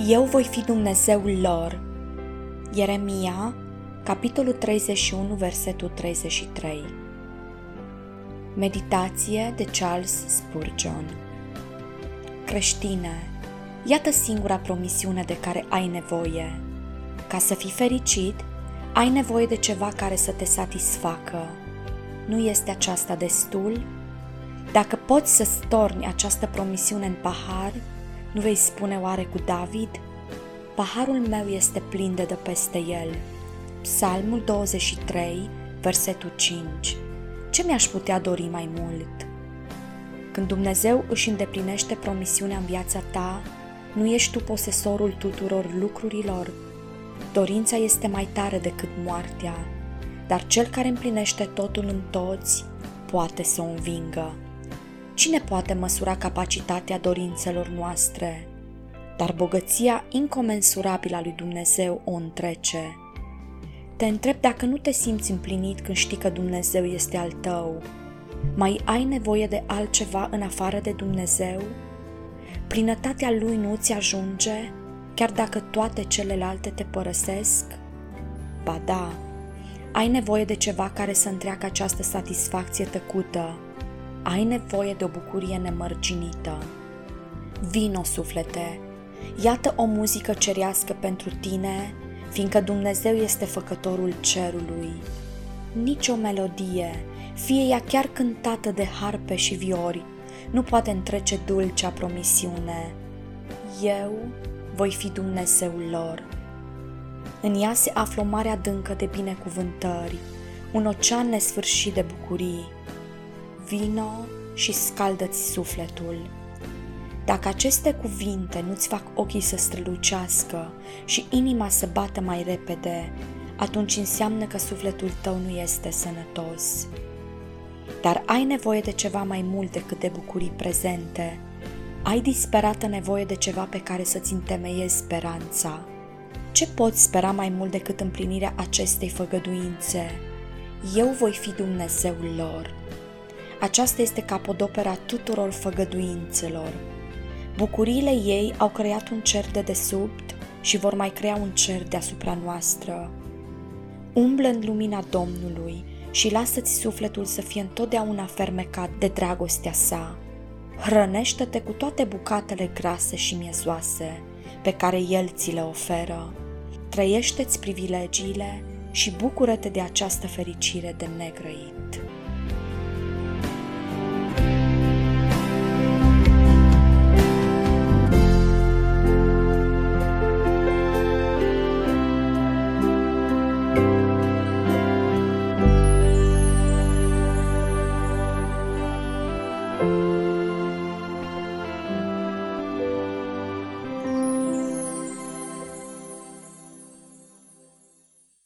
Eu voi fi Dumnezeul lor. Ieremia, capitolul 31, versetul 33. Meditație de Charles Spurgeon. Creștine, iată singura promisiune de care ai nevoie. Ca să fii fericit, ai nevoie de ceva care să te satisfacă. Nu este aceasta destul? Dacă poți să storni această promisiune în pahar, nu vei spune oare cu David? Paharul meu este plin de peste el. Psalmul 23, versetul 5. Ce mi-aș putea dori mai mult? Când Dumnezeu își îndeplinește promisiunea în viața ta, nu ești tu posesorul tuturor lucrurilor? Dorința este mai tare decât moartea, dar cel care împlinește totul în toți poate să o învingă. Cine poate măsura capacitatea dorințelor noastre? Dar bogăția incomensurabilă a lui Dumnezeu o întrece. Te întreb dacă nu te simți împlinit când știi că Dumnezeu este al tău. Mai ai nevoie de altceva în afară de Dumnezeu? Plinătatea Lui nu ți ajunge, chiar dacă toate celelalte te părăsesc? Ba da, ai nevoie de ceva care să întreacă această satisfacție tăcută. Ai nevoie de o bucurie nemărginită. Vino, suflete, iată o muzică cerească pentru tine, fiindcă Dumnezeu este făcătorul cerului. Nici o melodie, fie ea chiar cântată de harpe și viori, nu poate întrece dulcea promisiune. Eu voi fi Dumnezeul lor. În ea se află o mare adâncă de binecuvântări, un ocean nesfârșit de bucurii. Vino și scaldă-ți sufletul. Dacă aceste cuvinte nu-ți fac ochii să strălucească și inima să bată mai repede, atunci înseamnă că sufletul tău nu este sănătos. Dar ai nevoie de ceva mai mult decât de bucurii prezente. Ai disperată nevoie de ceva pe care să-ți întemeiezi speranța. Ce poți spera mai mult decât împlinirea acestei făgăduințe? Eu voi fi Dumnezeul lor. Aceasta este capodopera tuturor făgăduințelor. Bucuriile ei au creat un cer de desubt și vor mai crea un cer deasupra noastră. Umblă în lumina Domnului și lasă-ți sufletul să fie întotdeauna fermecat de dragostea sa. Hrănește-te cu toate bucatele grase și miezoase pe care El ți le oferă. Trăiește-ți privilegiile și bucură-te de această fericire de negrăit. Thank you.